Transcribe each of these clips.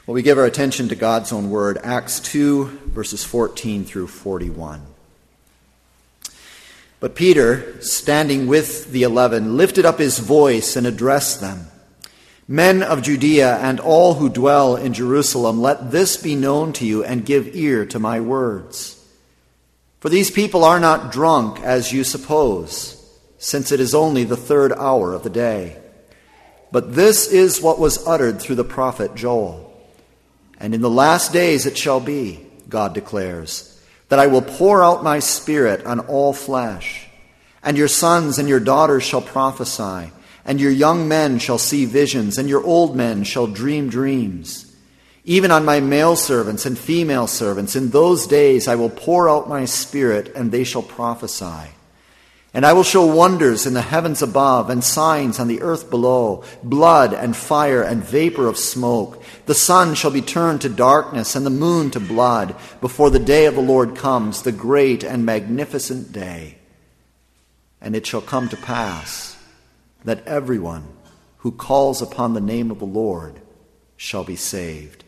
Well, we give our attention to God's own word, Acts 2, verses 14 through 41. But Peter, standing with the 11, lifted up his voice and addressed them. Men of Judea and all who dwell in Jerusalem, let this be known to you and give ear to my words. For these people are not drunk as you suppose, since it is only the 3rd hour of the day. But this is what was uttered through the prophet Joel. And in the last days it shall be, God declares, that I will pour out my Spirit on all flesh. And your sons and your daughters shall prophesy, and your young men shall see visions, and your old men shall dream dreams. Even on my male servants and female servants, in those days I will pour out my Spirit, and they shall prophesy. And I will show wonders in the heavens above and signs on the earth below, blood and fire and vapor of smoke. The sun shall be turned to darkness and the moon to blood before the day of the Lord comes, the great and magnificent day. And it shall come to pass that everyone who calls upon the name of the Lord shall be saved.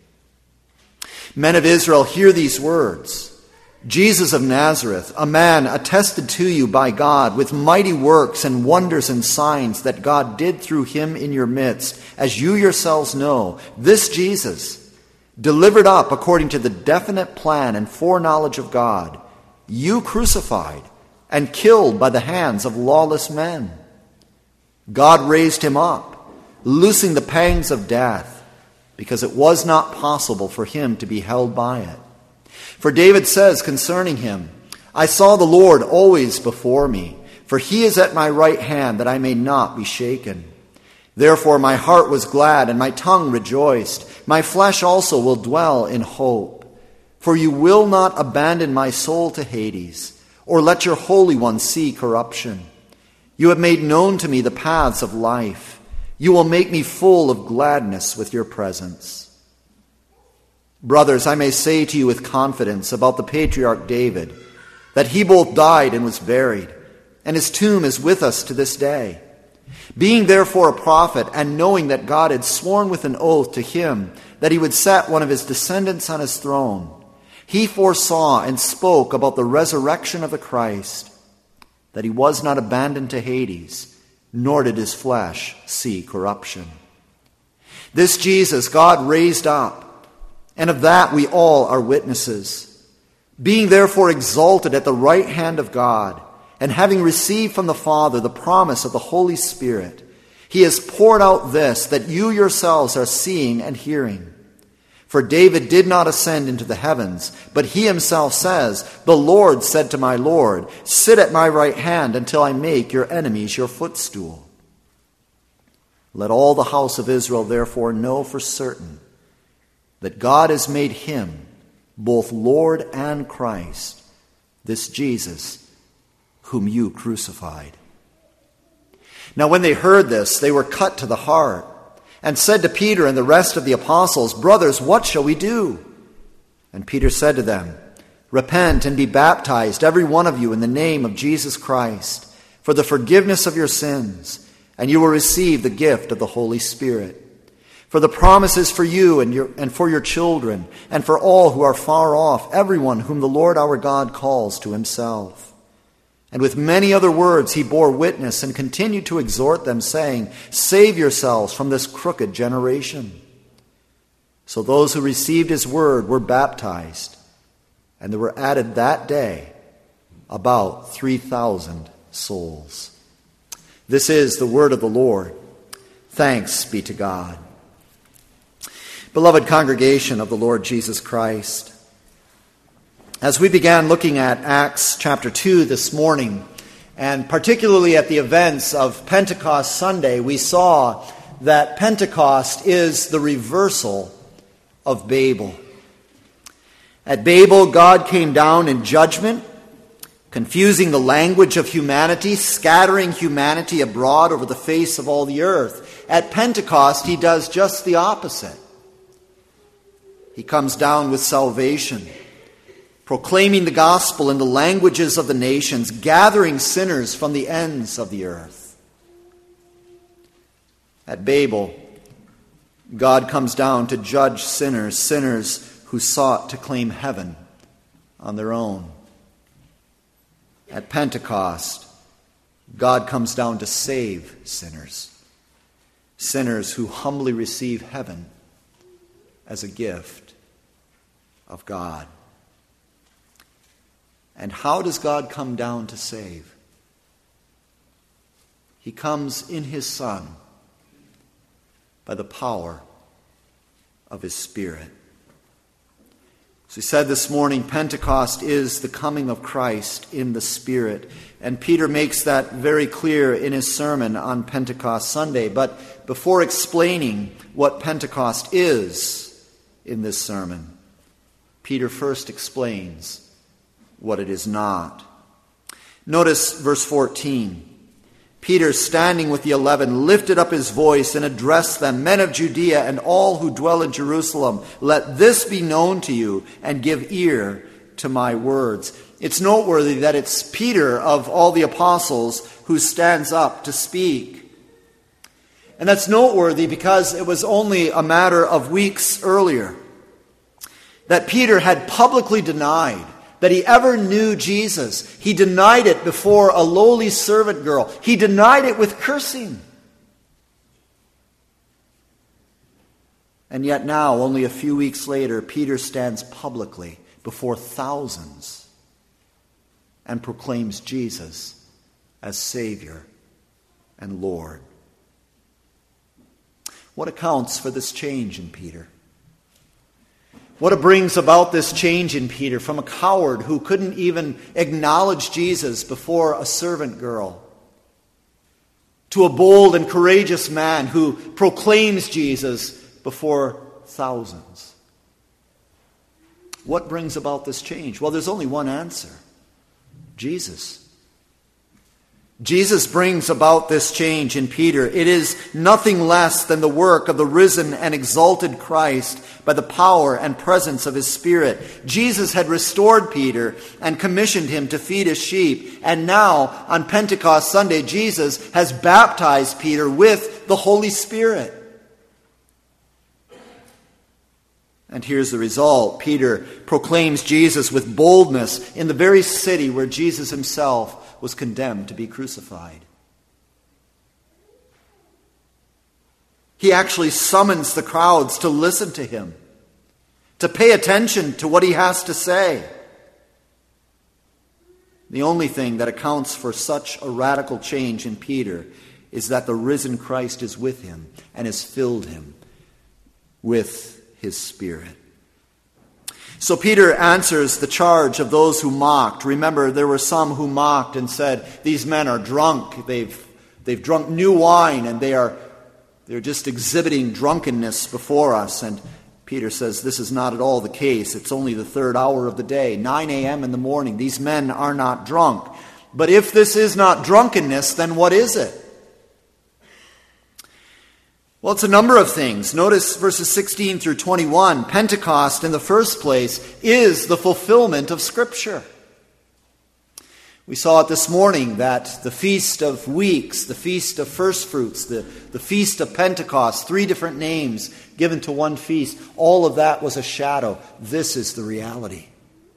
Men of Israel, hear these words. Jesus of Nazareth, a man attested to you by God with mighty works and wonders and signs that God did through him in your midst, as you yourselves know, this Jesus, delivered up according to the definite plan and foreknowledge of God, you crucified and killed by the hands of lawless men. God raised him up, loosing the pangs of death, because it was not possible for him to be held by it. For David says concerning him, I saw the Lord always before me, for he is at my right hand, that I may not be shaken. Therefore my heart was glad, and my tongue rejoiced. My flesh also will dwell in hope. For you will not abandon my soul to Hades, or let your Holy One see corruption. You have made known to me the paths of life. You will make me full of gladness with your presence. Brothers, I may say to you with confidence about the patriarch David, that he both died and was buried, and his tomb is with us to this day. Being therefore a prophet, and knowing that God had sworn with an oath to him that he would set one of his descendants on his throne, he foresaw and spoke about the resurrection of the Christ, that he was not abandoned to Hades, nor did his flesh see corruption. This Jesus God raised up, and of that we all are witnesses. Being therefore exalted at the right hand of God, and having received from the Father the promise of the Holy Spirit, he has poured out this that you yourselves are seeing and hearing. For David did not ascend into the heavens, but he himself says, the Lord said to my Lord, sit at my right hand until I make your enemies your footstool. Let all the house of Israel therefore know for certain that God has made him both Lord and Christ, this Jesus whom you crucified. Now when they heard this, they were cut to the heart, and said to Peter and the rest of the apostles, Brothers, what shall we do? And Peter said to them, Repent and be baptized, every one of you, in the name of Jesus Christ, for the forgiveness of your sins, and you will receive the gift of the Holy Spirit. For the promise is for you and for your children, and for all who are far off, everyone whom the Lord our God calls to himself. And with many other words he bore witness and continued to exhort them, saying, Save yourselves from this crooked generation. So those who received his word were baptized, and there were added that day about 3,000 souls. This is the word of the Lord. Thanks be to God. Beloved congregation of the Lord Jesus Christ, as we began looking at Acts chapter 2 this morning, and particularly at the events of Pentecost Sunday, we saw that Pentecost is the reversal of Babel. At Babel, God came down in judgment, confusing the language of humanity, scattering humanity abroad over the face of all the earth. At Pentecost, he does just the opposite. He comes down with salvation, proclaiming the gospel in the languages of the nations, gathering sinners from the ends of the earth. At Babel, God comes down to judge sinners, sinners who sought to claim heaven on their own. At Pentecost, God comes down to save sinners, sinners who humbly receive heaven as a gift of God. And how does God come down to save? He comes in his Son by the power of his Spirit. As we said this morning, Pentecost is the coming of Christ in the Spirit. And Peter makes that very clear in his sermon on Pentecost Sunday. But before explaining what Pentecost is in this sermon, Peter first explains what it is not. Notice verse 14. Peter, standing with the 11, lifted up his voice and addressed them, "Men of Judea and all who dwell in Jerusalem, let this be known to you, and give ear to my words." It's noteworthy that it's Peter of all the apostles who stands up to speak. And that's noteworthy because it was only a matter of weeks earlier that Peter had publicly denied that he ever knew Jesus. He denied it before a lowly servant girl. He denied it with cursing. And yet now, only a few weeks later, Peter stands publicly before thousands and proclaims Jesus as Savior and Lord. What accounts for this change in Peter? What brings about this change in Peter from a coward who couldn't even acknowledge Jesus before a servant girl to a bold and courageous man who proclaims Jesus before thousands? What brings about this change? Well, there's only one answer: Jesus. Jesus brings about this change in Peter. It is nothing less than the work of the risen and exalted Christ by the power and presence of his Spirit. Jesus had restored Peter and commissioned him to feed his sheep. And now, on Pentecost Sunday, Jesus has baptized Peter with the Holy Spirit. And here's the result. Peter proclaims Jesus with boldness in the very city where Jesus himself was condemned to be crucified. He actually summons the crowds to listen to him, to pay attention to what he has to say. The only thing that accounts for such a radical change in Peter is that the risen Christ is with him and has filled him with his Spirit. So Peter answers the charge of those who mocked. Remember, there were some who mocked and said, "These men are drunk. They've drunk new wine, and they're just exhibiting drunkenness before us." And Peter says, this is not at all the case. It's only the third hour of the day, 9 a.m. in the morning. These men are not drunk. But if this is not drunkenness, then what is it? Well, it's a number of things. Notice verses 16 through 21. Pentecost, in the first place, is the fulfillment of Scripture. We saw it this morning that the Feast of Weeks, the Feast of First Fruits, the Feast of Pentecost, 3 different names given to one feast, all of that was a shadow. This is the reality.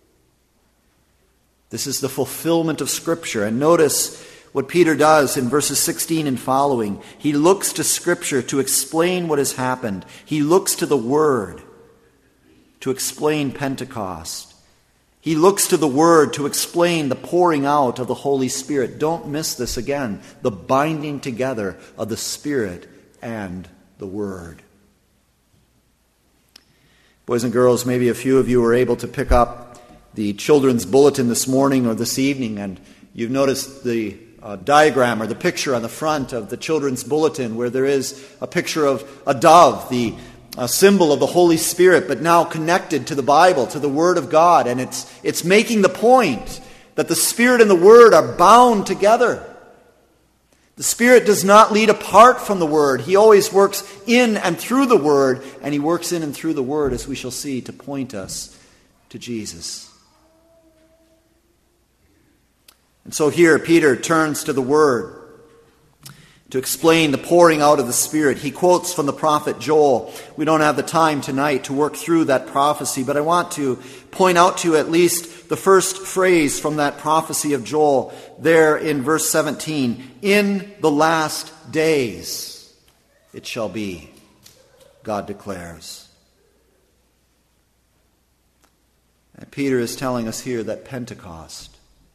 This is the fulfillment of Scripture. And notice what Peter does in verses 16 and following. He looks to Scripture to explain what has happened. He looks to the Word to explain Pentecost. He looks to the Word to explain the pouring out of the Holy Spirit. Don't miss this again. The binding together of the Spirit and the Word. Boys and girls, maybe a few of you were able to pick up the children's bulletin this morning or this evening, and you've noticed the diagram or the picture on the front of the children's bulletin where there is a picture of a dove, the symbol of the Holy Spirit, but now connected to the Bible, to the Word of God. And it's making the point that the Spirit and the Word are bound together. The Spirit does not lead apart from the Word. He always works in and through the Word, and He works in and through the Word, as we shall see, to point us to Jesus. And so here Peter turns to the Word. to explain the pouring out of the Spirit. He quotes from the prophet Joel. We don't have the time tonight to work through that prophecy, but I want to point out to you at least the first phrase from that prophecy of Joel there in verse 17. In the last days it shall be, God declares. And Peter is telling us here that Pentecost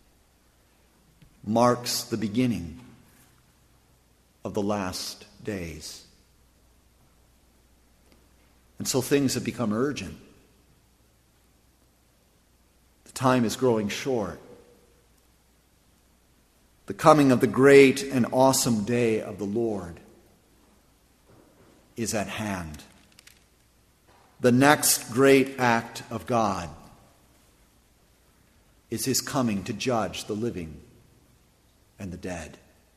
marks the beginning of the last days. And so things have become urgent. The time is growing short. The coming of the great and awesome day of the Lord is at hand. The next great act of God is his coming to judge the living and the dead.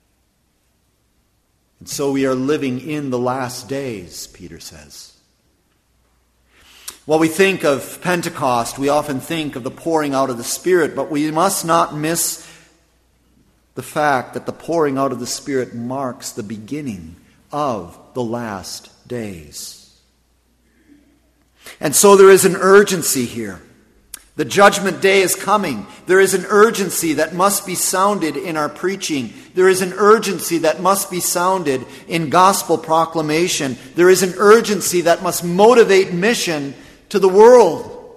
And so we are living in the last days, Peter says. While we think of Pentecost, we often think of the pouring out of the Spirit, but we must not miss the fact that the pouring out of the Spirit marks the beginning of the last days. And so there is an urgency here. The judgment day is coming. There is an urgency that must be sounded in our preaching. There is an urgency that must be sounded in gospel proclamation. There is an urgency that must motivate mission to the world.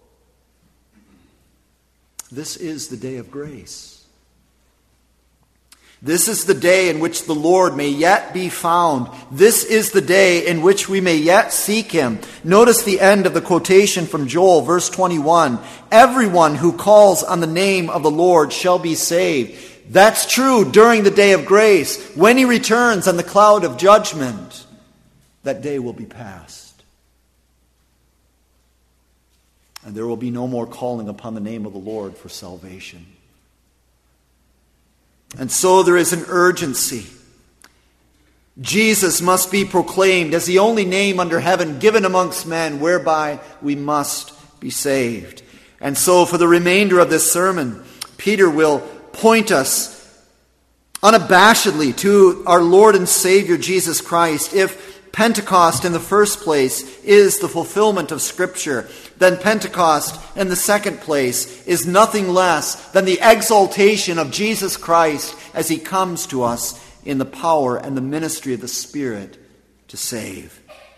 This is the day of grace. This is the day in which the Lord may yet be found. This is the day in which we may yet seek him. Notice the end of the quotation from Joel, verse 21. Everyone who calls on the name of the Lord shall be saved. That's true during the day of grace. When he returns on the cloud of judgment, that day will be past. And there will be no more calling upon the name of the Lord for salvation. And so there is an urgency. Jesus must be proclaimed as the only name under heaven given amongst men whereby we must be saved. And so for the remainder of this sermon, Peter will point us unabashedly to our Lord and Savior Jesus Christ. If Pentecost in the first place is the fulfillment of Scripture, then Pentecost in the second place is nothing less than the exaltation of Jesus Christ as he comes to us in the power and the ministry of the Spirit to save.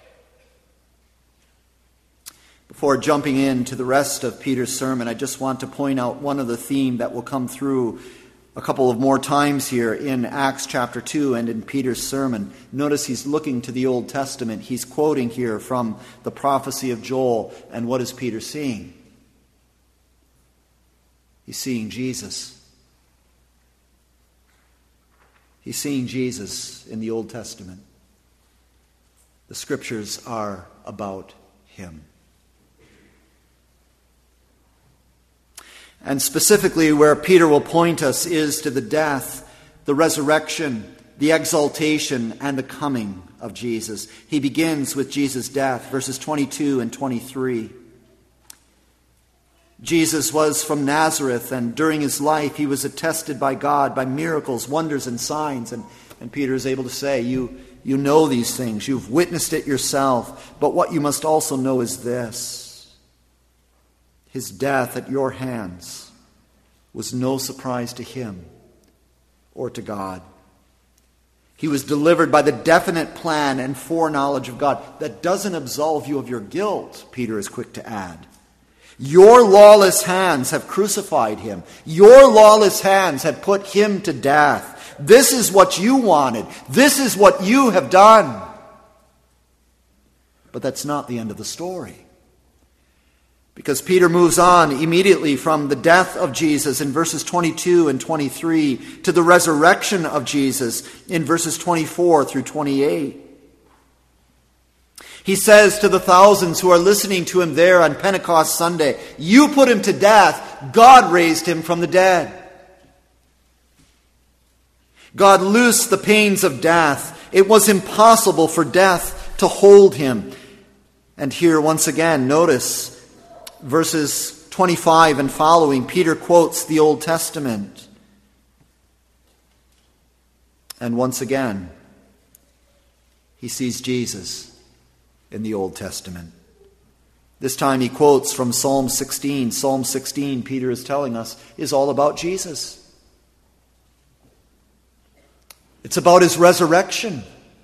Before jumping into the rest of Peter's sermon, I just want to point out one other theme that will come through a couple of more times here in Acts chapter 2 and in Peter's sermon. Notice he's looking to the Old Testament. He's quoting here from the prophecy of Joel. And what is Peter seeing? He's seeing Jesus. He's seeing Jesus in the Old Testament. The Scriptures are about him. And specifically where Peter will point us is to the death, the resurrection, the exaltation, and the coming of Jesus. He begins with Jesus' death, verses 22 and 23. Jesus was from Nazareth, and during his life he was attested by God by miracles, wonders, and signs. And Peter is able to say, you know these things, you've witnessed it yourself, but what you must also know is this. His death at your hands was no surprise to him or to God. He was delivered by the definite plan and foreknowledge of God. That doesn't absolve you of your guilt, Peter is quick to add. Your lawless hands have crucified him. Your lawless hands have put him to death. This is what you wanted. This is what you have done. But that's not the end of the story. Because Peter moves on immediately from the death of Jesus in verses 22 and 23 to the resurrection of Jesus in verses 24 through 28. He says to the thousands who are listening to him there on Pentecost Sunday, you put him to death, God raised him from the dead. God loosed the pains of death. It was impossible for death to hold him. And here once again, notice verses 25 and following, Peter quotes the Old Testament. And once again, he sees Jesus in the Old Testament. This time he quotes from Psalm 16. Psalm 16, Peter is telling us, is all about Jesus. It's about his resurrection.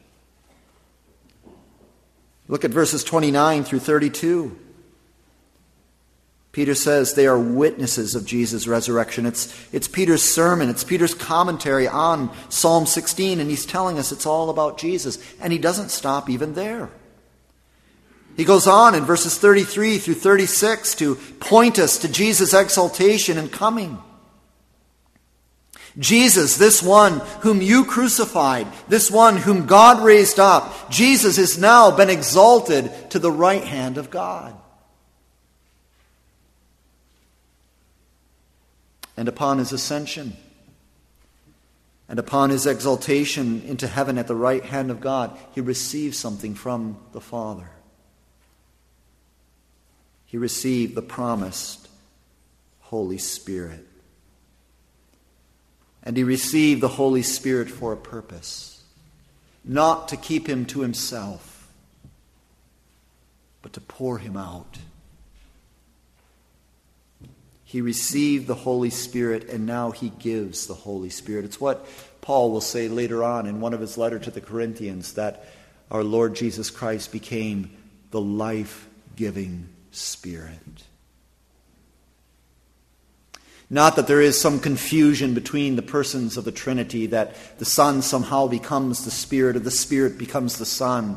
Look at verses 29 through 32. Peter says they are witnesses of Jesus' resurrection. It's Peter's sermon. It's Peter's commentary on Psalm 16, and he's telling us it's all about Jesus. And he doesn't stop even there. He goes on in verses 33 through 36 to point us to Jesus' exaltation and coming. Jesus, this one whom you crucified, this one whom God raised up, Jesus has now been exalted to the right hand of God. And upon his ascension, and upon his exaltation into heaven at the right hand of God, he received something from the Father. He received the promised Holy Spirit. And he received the Holy Spirit for a purpose, not to keep him to himself, but to pour him out. He received the Holy Spirit, and now he gives the Holy Spirit. It's what Paul will say later on in one of his letters to the Corinthians, that our Lord Jesus Christ became the life-giving Spirit. Not that there is some confusion between the persons of the Trinity, that the Son somehow becomes the Spirit or the Spirit becomes the Son,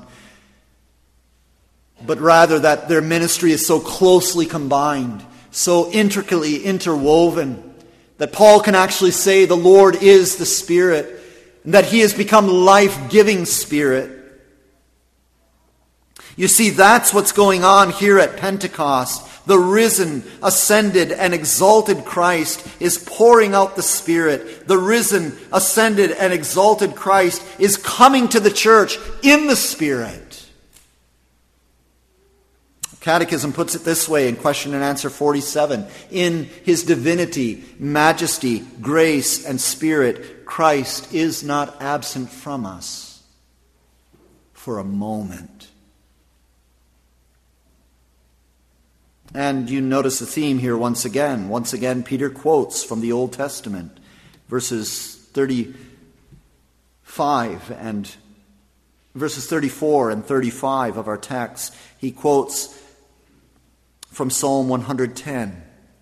but rather that their ministry is so closely combined, so intricately interwoven, that Paul can actually say the Lord is the Spirit, and that he has become life-giving Spirit. You see, that's what's going on here at Pentecost. The risen, ascended, and exalted Christ is pouring out the Spirit. The risen, ascended, and exalted Christ is coming to the church in the Spirit. Catechism puts it this way in Question and Answer 47. In his divinity, majesty, grace, and Spirit, Christ is not absent from us for a moment. And you notice the theme here once again. Once again, Peter quotes from the Old Testament, verses 35 and verses 34 and 35 of our text. He quotes from Psalm 110.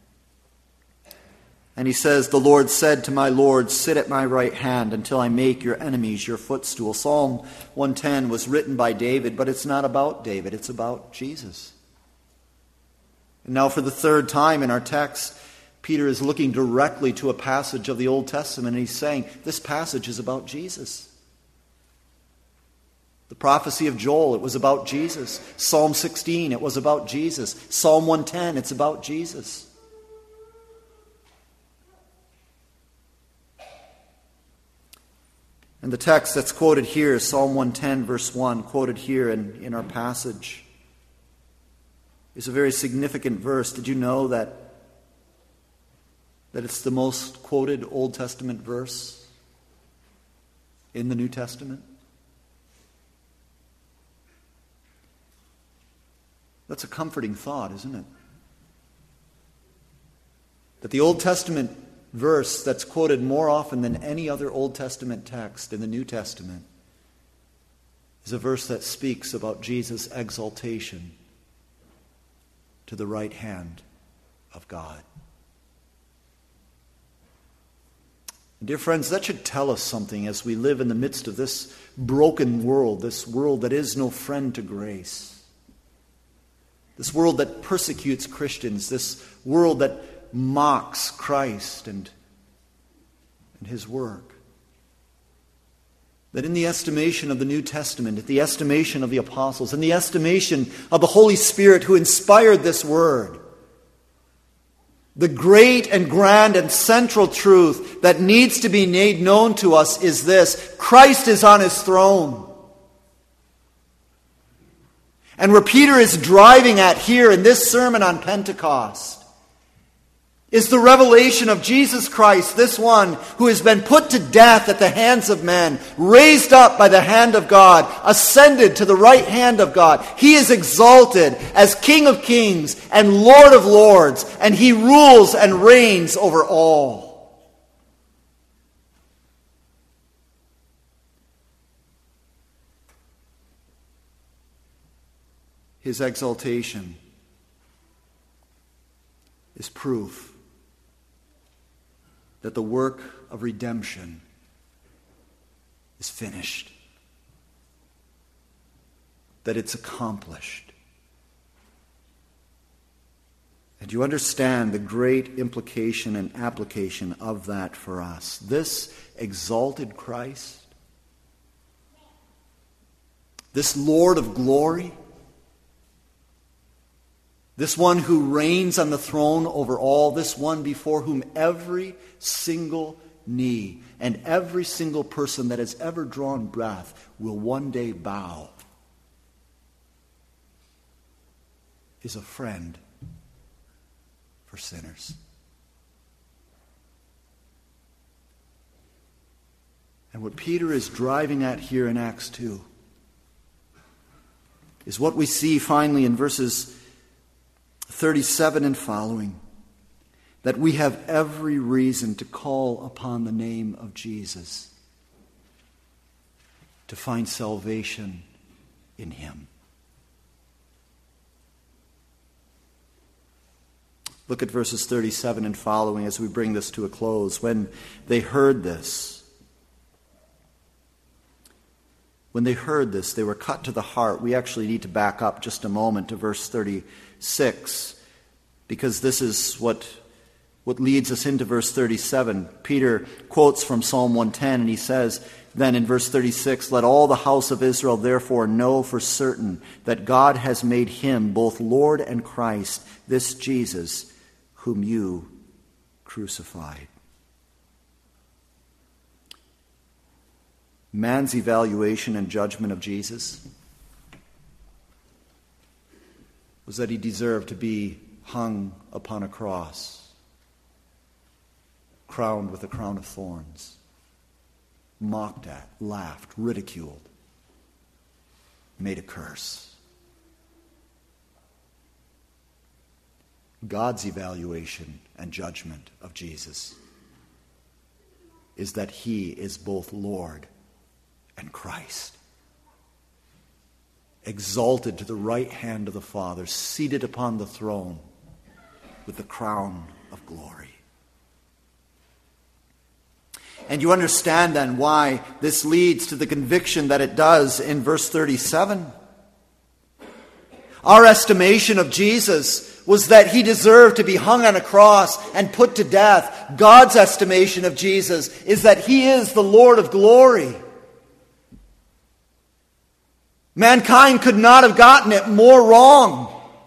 And he says, "The Lord said to my Lord, sit at my right hand until I make your enemies your footstool." Psalm 110 was written by David, but it's not about David. It's about Jesus. And now for the third time in our text, Peter is looking directly to a passage of the Old Testament, and he's saying, this passage is about Jesus. The prophecy of Joel, it was about Jesus. Psalm 16, it was about Jesus. Psalm 110, it's about Jesus. And the text that's quoted here, Psalm 110, verse 1, quoted here in our passage, is a very significant verse. Did you know that it's the most quoted Old Testament verse in the New Testament? That's a comforting thought, isn't it? That the Old Testament verse that's quoted more often than any other Old Testament text in the New Testament is a verse that speaks about Jesus' exaltation to the right hand of God. Dear friends, that should tell us something as we live in the midst of this broken world, this world that is no friend to grace, this world that persecutes Christians, this world that mocks Christ and his work. That in the estimation of the New Testament, in the estimation of the apostles, in the estimation of the Holy Spirit who inspired this word, the great and grand and central truth that needs to be made known to us is this: Christ is on his throne. And where Peter is driving at here in this sermon on Pentecost is the revelation of Jesus Christ, this one who has been put to death at the hands of men, raised up by the hand of God, ascended to the right hand of God. He is exalted as King of kings and Lord of lords, and he rules and reigns over all. His exaltation is proof that the work of redemption is finished, that it's accomplished. And you understand the great implication and application of that for us. This exalted Christ, this Lord of glory, this one who reigns on the throne over all, this one before whom every single knee and every single person that has ever drawn breath will one day bow, is a friend for sinners. And what Peter is driving at here in Acts 2 is what we see finally in verses 37 and following, that we have every reason to call upon the name of Jesus, to find salvation in him. Look at verses 37 and following as we bring this to a close. When they heard this, they were cut to the heart. We actually need to back up just a moment to verse 36, because this is what leads us into verse 37. Peter quotes from Psalm 110, and he says then in verse 36, "Let all the house of Israel therefore know for certain that God has made him both Lord and Christ, this Jesus whom you crucified." Man's evaluation and judgment of Jesus was that he deserved to be hung upon a cross, crowned with a crown of thorns, mocked at, laughed, ridiculed, made a curse. God's evaluation and judgment of Jesus is that he is both Lord and Christ, exalted to the right hand of the Father, seated upon the throne with the crown of glory. And you understand then why this leads to the conviction that it does in verse 37. Our estimation of Jesus was that he deserved to be hung on a cross and put to death. God's estimation of Jesus is that he is the Lord of glory. Mankind could not have gotten it more wrong.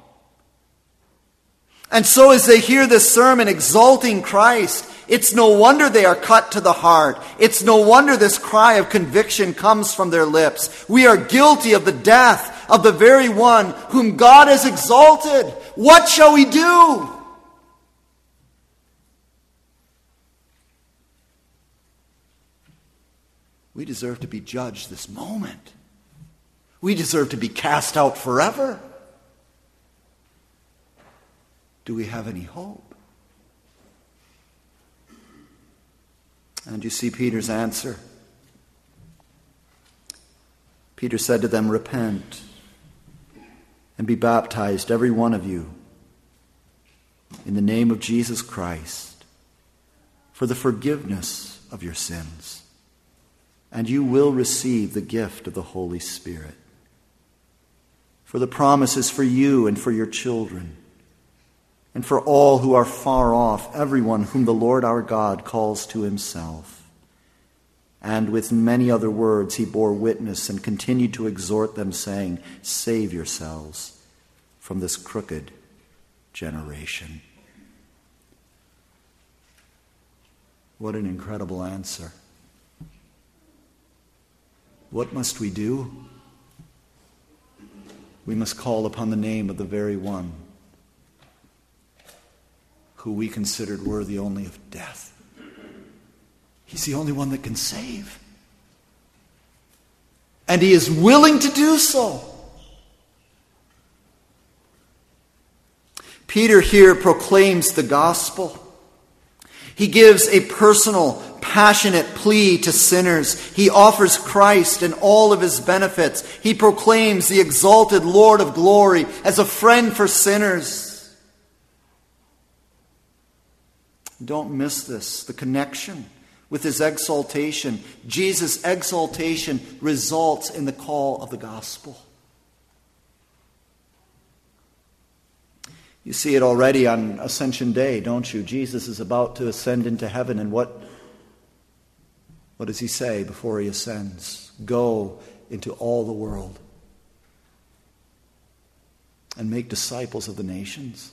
And so as they hear this sermon exalting Christ, it's no wonder they are cut to the heart. It's no wonder this cry of conviction comes from their lips. We are guilty of the death of the very one whom God has exalted. What shall we do? We deserve to be judged this moment. We deserve to be cast out forever. Do we have any hope? And you see Peter's answer. Peter said to them, "Repent and be baptized, every one of you, in the name of Jesus Christ, for the forgiveness of your sins, and you will receive the gift of the Holy Spirit. For the promise is for you and for your children, and for all who are far off, everyone whom the Lord our God calls to himself." And with many other words he bore witness and continued to exhort them, saying, "Save yourselves from this crooked generation." What an incredible answer. What must we do? We must call upon the name of the very one who we considered worthy only of death. He's the only one that can save. And he is willing to do so. Peter here proclaims the gospel. He gives a personal, passionate plea to sinners. He offers Christ and all of his benefits. He proclaims the exalted Lord of glory as a friend for sinners. Don't miss this, the connection with his exaltation. Jesus' exaltation results in the call of the gospel. You see it already on Ascension Day, don't you? Jesus is about to ascend into heaven, and what does he say before he ascends? Go into all the world and make disciples of the nations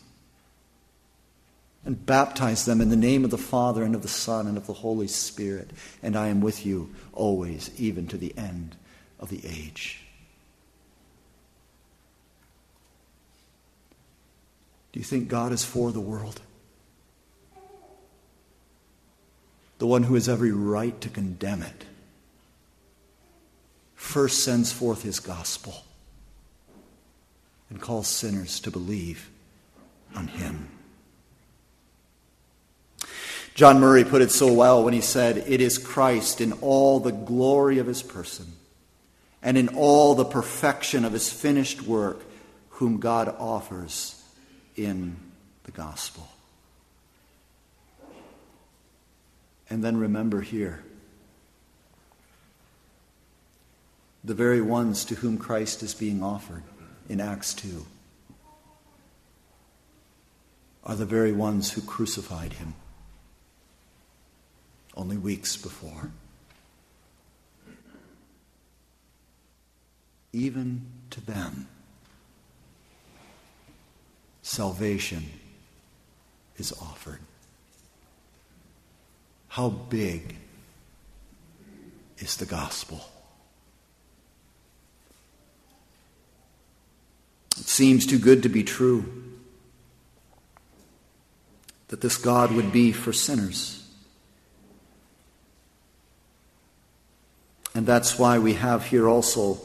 and baptize them in the name of the Father and of the Son and of the Holy Spirit. And I am with you always, even to the end of the age. Do you think God is for the world? The one who has every right to condemn it first sends forth his gospel and calls sinners to believe on him. John Murray put it so well when he said, "It is Christ in all the glory of his person and in all the perfection of his finished work whom God offers in the gospel." And then remember here, the very ones to whom Christ is being offered in Acts 2 are the very ones who crucified him only weeks before. Even to them, salvation is offered. How big is the gospel? It seems too good to be true that this God would be for sinners. And that's why we have here also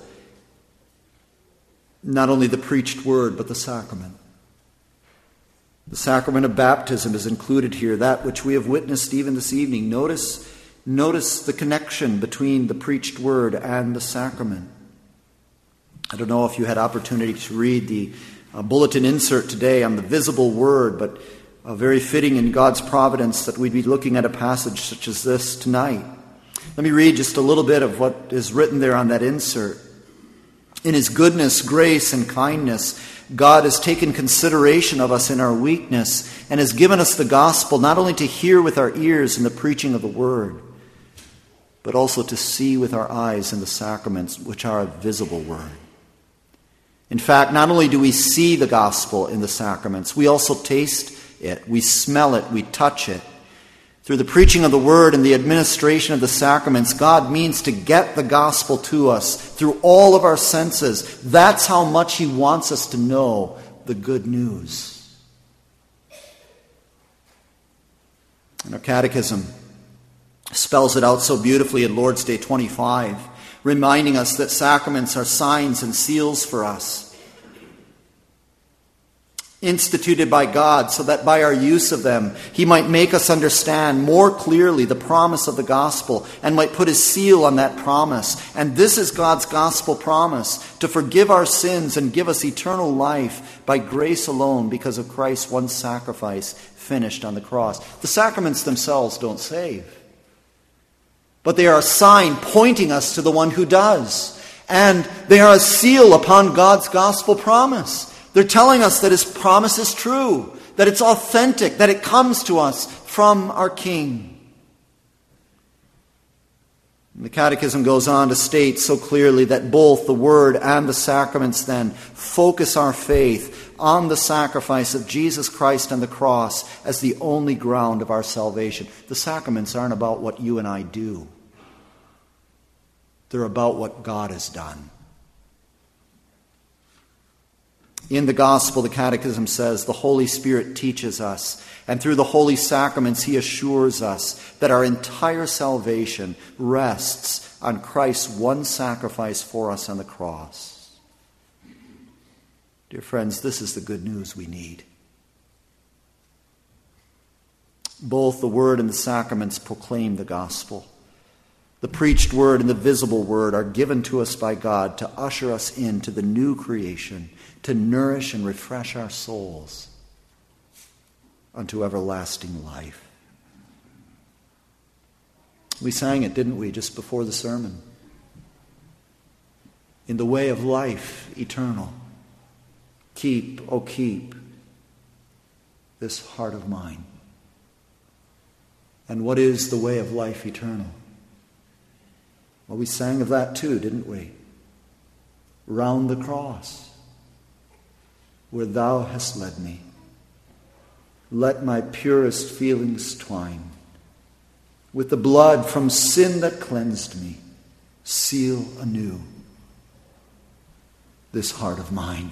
not only the preached word, but the sacrament. The sacrament of baptism is included here, that which we have witnessed even this evening. Notice the connection between the preached word and the sacrament. I don't know if you had opportunity to read the bulletin insert today on the visible word, but very fitting in God's providence that we'd be looking at a passage such as this tonight. Let me read just a little bit of what is written there on that insert. In his goodness, grace, and kindness, God has taken consideration of us in our weakness and has given us the gospel not only to hear with our ears in the preaching of the word, but also to see with our eyes in the sacraments, which are a visible word. In fact, not only do we see the gospel in the sacraments, we also taste it, we smell it, we touch it. Through the preaching of the word and the administration of the sacraments, God means to get the gospel to us through all of our senses. That's how much he wants us to know the good news. And our catechism spells it out so beautifully in Lord's Day 25, reminding us that sacraments are signs and seals for us, instituted by God so that by our use of them, he might make us understand more clearly the promise of the gospel and might put his seal on that promise. And this is God's gospel promise, to forgive our sins and give us eternal life by grace alone because of Christ's one sacrifice finished on the cross. The sacraments themselves don't save, but they are a sign pointing us to the one who does. And they are a seal upon God's gospel promise. They're telling us that his promise is true, that it's authentic, that it comes to us from our King. And the Catechism goes on to state so clearly that both the Word and the sacraments then focus our faith on the sacrifice of Jesus Christ on the cross as the only ground of our salvation. The sacraments aren't about what you and I do. They're about what God has done. In the gospel, the Catechism says, the Holy Spirit teaches us, and through the holy sacraments he assures us that our entire salvation rests on Christ's one sacrifice for us on the cross. Dear friends, this is the good news we need. Both the Word and the sacraments proclaim the gospel. The preached Word and the visible Word are given to us by God to usher us into the new creation, to nourish and refresh our souls unto everlasting life. We sang it, didn't we, just before the sermon? In the way of life eternal, keep, oh keep, this heart of mine. And what is the way of life eternal? Well, we sang of that too, didn't we? Round the cross, where thou hast led me, let my purest feelings twine. With the blood from sin that cleansed me, seal anew this heart of mine.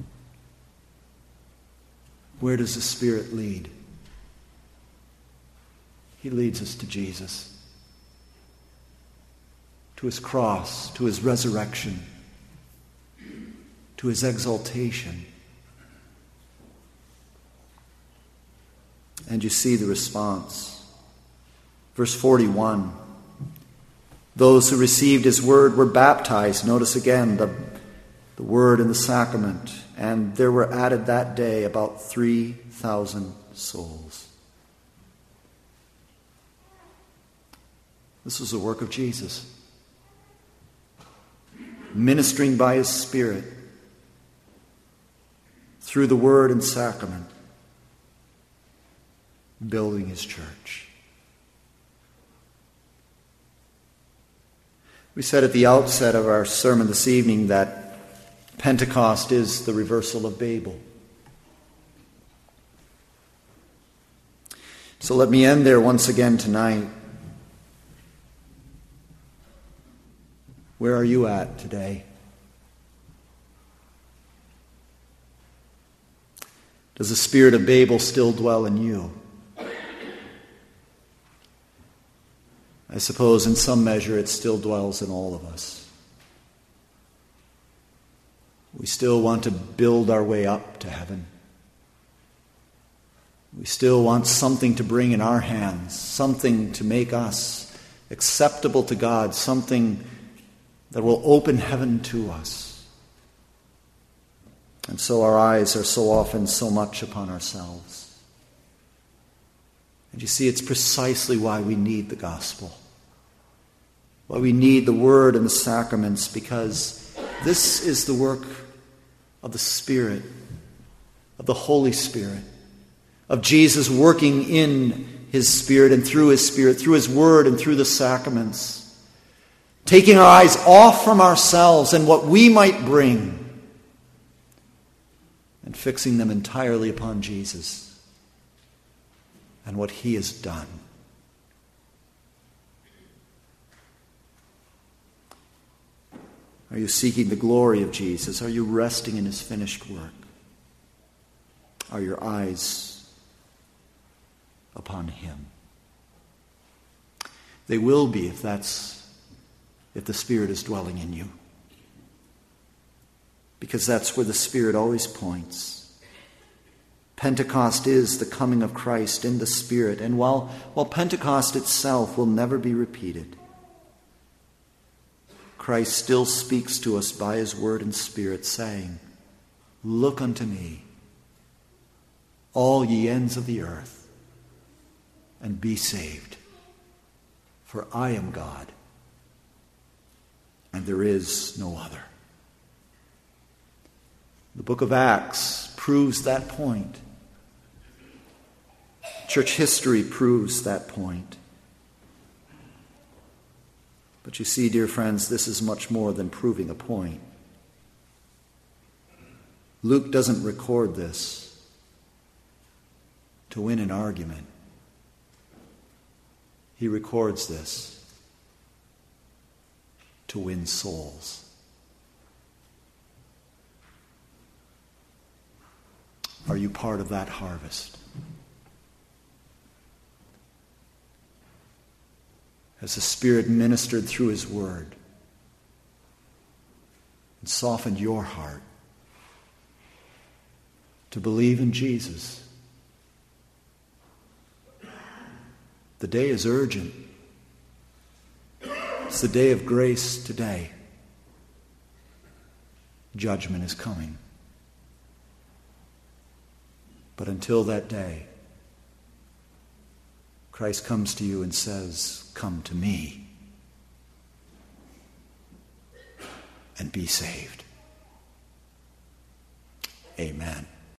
Where does the Spirit lead? He leads us to Jesus, to his cross, to his resurrection, to his exaltation. And you see the response. Verse 41, those who received his word were baptized. Notice again the word and the sacrament. And there were added that day about 3,000 souls. This was the work of Jesus, ministering by his Spirit through the word and sacrament, building his church. We said at the outset of our sermon this evening that Pentecost is the reversal of Babel. So let me end there once again tonight. Where are you at today? Does the spirit of Babel still dwell in you? I suppose in some measure it still dwells in all of us. We still want to build our way up to heaven. We still want something to bring in our hands, something to make us acceptable to God, something that will open heaven to us. And so our eyes are so often so much upon ourselves. And you see, it's precisely why we need the gospel, why we need the word and the sacraments, because this is the work of the Spirit, of the Holy Spirit, of Jesus working in his Spirit and through his word and through the sacraments, taking our eyes off from ourselves and what we might bring and fixing them entirely upon Jesus and what he has done. Are you seeking the glory of Jesus? Are you resting in his finished work? Are your eyes upon him? They will be if the Spirit is dwelling in you. Because that's where the Spirit always points. Pentecost is the coming of Christ in the Spirit. And while Pentecost itself will never be repeated, Christ still speaks to us by his word and Spirit, saying, "Look unto me, all ye ends of the earth, and be saved. For I am God, and there is no other." The book of Acts proves that point. Church history proves that point. But you see, dear friends, this is much more than proving a point. Luke doesn't record this to win an argument. He records this to win souls. Are you part of that harvest? Has the Spirit ministered through His Word and softened your heart to believe in Jesus? The day is urgent. It's the day of grace today. Judgment is coming. But until that day, Christ comes to you and says, "Come to me and be saved." Amen.